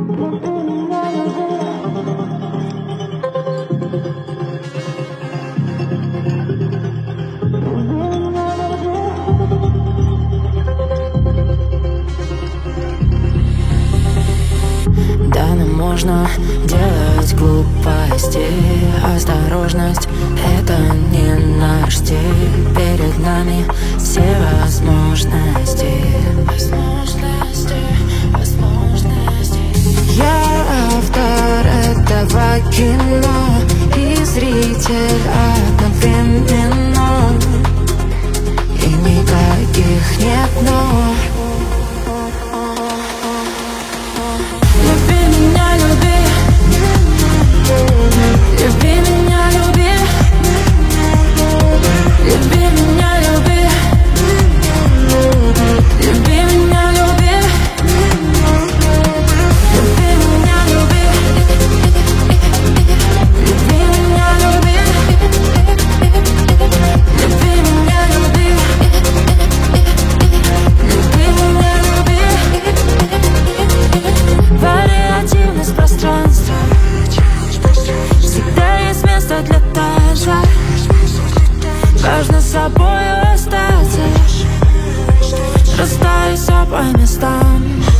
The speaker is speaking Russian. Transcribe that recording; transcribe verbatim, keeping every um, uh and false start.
Да, нам можно делать глупости. Осторожность — это не наш стиль. Перед нами все возможности. Возможности, возможности. Я автор этого кино и зритель одновременно. И никаких нет но. Важно с собой остаться, расстались по местам.